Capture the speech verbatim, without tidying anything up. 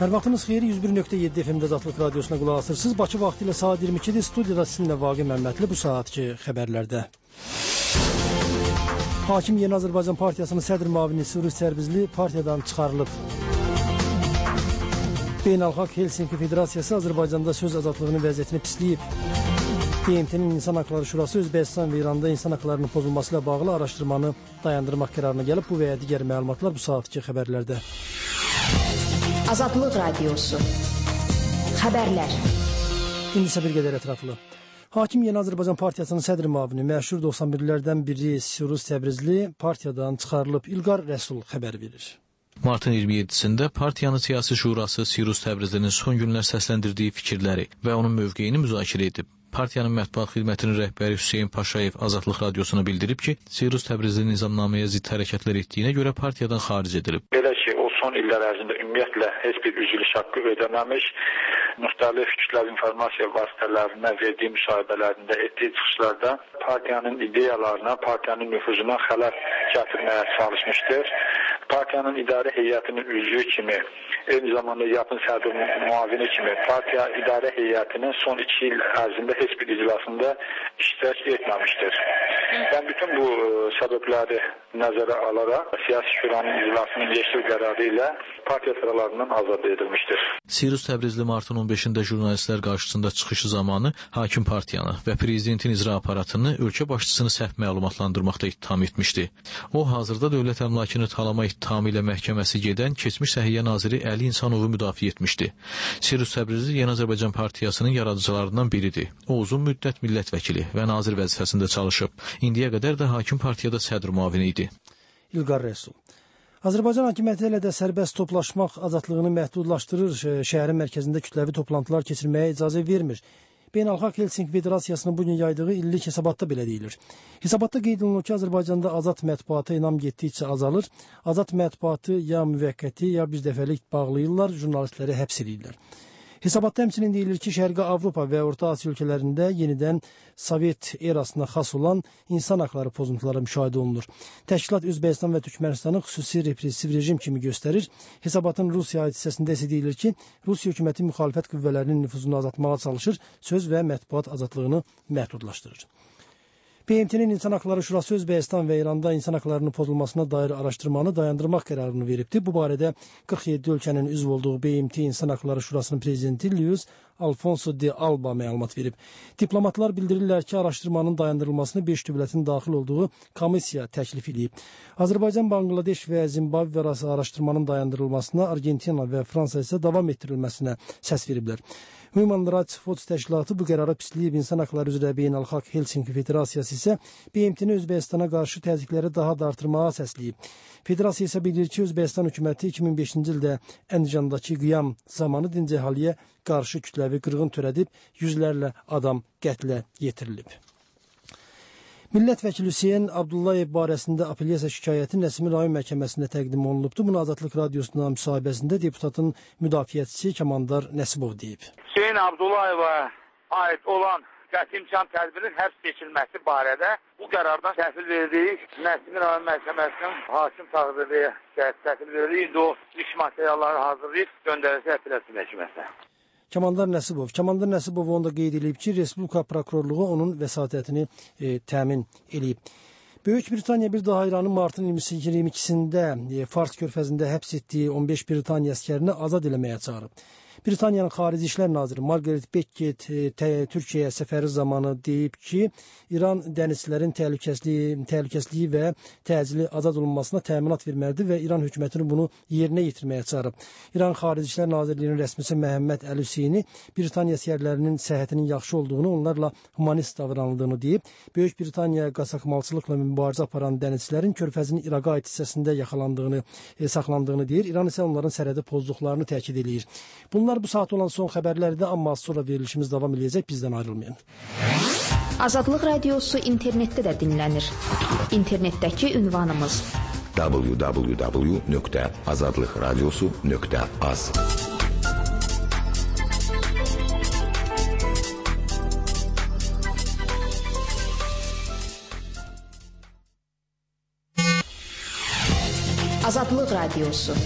Hər vaxtınız xeyir, yüz bir nöqtə yeddi F M-də Azadlıq Radiosuna qulaq asırsınız. Bakı vaxtı ilə saat iyirmi ikidir. Studiyada sizinlə Vaqe Məmmədli bu saatki xəbərlərdə. Hakim Yeni Azərbaycan Partiyasının sədr müavini Sürüs Tərbizli partiyadan çıxarılıb. Beynəlxalq Helsinki Federasiyası Azərbaycanda söz azadlığının vəziyyətini pisləyib. B M T-nin İnsan Haqları Şurası Özbəkistan və İranda insan haqlarının pozulması ilə bağlı araşdırmanı dayandırmaq qərarına gəlib. Bu və ya digər məlumatlar bu saatki xəbərlərdə. Azadlıq Radiosu. Xəbərlər. İndi isə bir qədər ətraflı. Hakim Yeni Azərbaycan Partiyasının sədr müavini məşhur doxsan birlərdən biri Sürüs Təbrizli partiyadan çıxarılıb. İlqar Rəsul xəbər verir. Martın iyirmi yeddisində partiyanın siyasi şurası Sürüs Təbrizlinin son günlər səsləndirdiyi fikirləri və onun mövqeyini müzakirə edib. Partiyanın mətbuat xidmətinin rəhbəri Hüseyn Paşayev Azadlıq Radiosuna bildirib ki, Sürüs Təbrizli nizamnaməyə zidd hərəkətlər etdiyinə görə partiyadan xaric edilib. Belə ki, o son illər ərzində ümumiyyətlə heç bir üzülüş haqqı ödəməmiş, müxtəlif kütləvi informasiya vasitələrinə verdiyi müsahibələrində etdiyi çıxışlarda partiyanın ideyalarına, partiyanın nüfuzuna xələl gətirməyə çalışmışdır. Partiyanın idarə heyətinin üzvü kimi, eyni zamanda yapın sədr müavini kimi partiya idarə heyətinin son iki il ərzində heç bir iclasında iştirak etməmişdir. Ben bütün bu səbəbləri nəzərə alaraq siyasi şuranın iclasının yeşil qərarı ilə partiya sıralarından azad edilmişdir. Sürüs Təbrizli martın on beşində jurnalistlər qarşısında çıxışı zamanı hakim partiyanı və prezidentin icra aparatını ölkə başçısını səhv məlumatlandırmaqda ittiham etmişdi. O, hazırda dövlət əmlakını talama ittihamı ilə məhkəməsi gedən keçmiş Səhiyyə naziri Əli İnsanovu müdafiə etmişdi. Sürüs Təbrizli Yeni Azərbaycan Partiyasının yaradıcılarından biridir. O, uzun müddət millət vəkili və nazir vəzifəsində çalışıb. İndiyə qədər də hakim partiyada sədr müavini idi. İlqar Rəsul. Azərbaycan hakimiyyəti ilə də sərbəst toplaşmaq azadlığını məhdudlaşdırır, şəhərin mərkəzində kütləvi toplantılar keçirməyə icazə vermir. Beynəlxalq Helsinki Federasiyasının bugün yaydığı illik hesabatda belə deyilir. Hesabatda qeyd olunur ki, Azərbaycanda azad mətbuata inam getdikcə azalır. Azad mətbuatı ya müvəqqəti, ya bir dəfəlik bağlayırlar, jurnalistləri həbs edirlər. Hesabatda həmçinin deyilir ki, Şərqi Avropa və Orta Asiya ölkələrində yenidən Sovet erasına xas olan insan haqları pozuntuları müşahidə olunur. Təşkilat Özbəkistan və Türkmenistanı xüsusi repressiv rejim kimi göstərir. Hesabatın Rusiya aid hissəsində isə deyilir ki, Rusiya hökuməti müxalifət qüvvələrinin nüfuzunu azaltmağa çalışır, söz və mətbuat azadlığını məhdudlaşdırır. B M T-nin İnsan Haqları Şurası Özbəkistan və İranda insan haqlarının pozulmasına dair araşdırmanı dayandırmaq qərarını veribdi. Bu barədə qırx yeddi ölkənin üzv olduğu B M T İnsan Haqları Şurasının prezidenti Luis Alfonso de Alba məlumat verib. Diplomatlar bildirirlər ki, araşdırmanın dayandırılmasını beş dövlətin daxil olduğu komissiya təklif edib. Azərbaycan, Bangladeş və Zimbabwe arası araşdırmanın dayandırılmasına, Argentina və Fransa isə davam etdirilməsinə səs veriblər. Human Rights Watch təşkilatı bu qərara pisləyib. İnsan haqları üzrə Beynəlxalq Helsinki Federasiyası isə B M T-ni Özbəkistana qarşı təzyiqləri daha da artırmağa səsləyib. Federasiya isə bilir ki, Özbəkistan hökuməti iki min beşinci ildə Əndicandakı qiyam zamanı dinc əhaliyə qarşı kütləvi qırğın törədib, yüzlərlə adam qətlə yetirilib. Millət vəkili Hüseyn Abdullayev barəsində apellyasiya şikayəti Nəsimi rayon məhkəməsində təqdim olunubdu. Bunu Azadlıq Radiosuna müsahibəsində deputatın müdafiəçisi Kəmandar Nəsibov deyib. Hüseyn Abdullayeva aid olan qəti imkan tədbirinin həbs seçilməsi barədə bu qərardan təhvil verdik. Nəsimi rayon məhkəməsinin hakim təqdiri təhvil verdik. İndi o iş materialları hazırlayıb göndəriləcək apellyasiya məhkəməsinə. Kəmandar Nəsibov. Kəmandar Nəsibov onu da qeyd edib ki, Respublika Prokurorluğu onun vəsatətini e, təmin edib. Böyük Britaniya bir daha İranın martın iyirmi ikisində e, Fars körfəzində həbs etdiyi on beş Britaniya əskərini azad eləməyə çağırıb. Britaniyanın Xarici İşlər Naziri Margaret Beckett e, Türkiyəyə səfəri zamanı deyib ki, İran dənizçilərin təhlükəsizliyi, təhlükəsizliyi və təcili azad olunmasına təminat verməlidir və İran hökumətini bunu yerinə yetirməyə çağırıb. İran Xarici İşlər Nazirliyinin rəsmisi Məhəmməd Əli Hüseyni Britaniya əsgərlərinin səhhətinin yaxşı olduğunu, onlarla humanist davranıldığını deyib. Böyük Britaniya qaçaqmalçılıqla mübarizə aparan dənizçilərin körfəzin İraqa aid hissəsində yaxalandığını, e, saxlandığını deyir. İran isə onların sərhədi pozduqlarını təkid edir. Bunlar bu saat olan son xəbərlərdə, amma az sonra verilişimiz davam edəcək. Bizdən ayrılmayın. Azadlıq Radiosu internetdə də dinlənir. İnternetdəki ünvanımız w w w nöqtə azadlıq radiosu nöqtə az. Azadlıq Radiosu.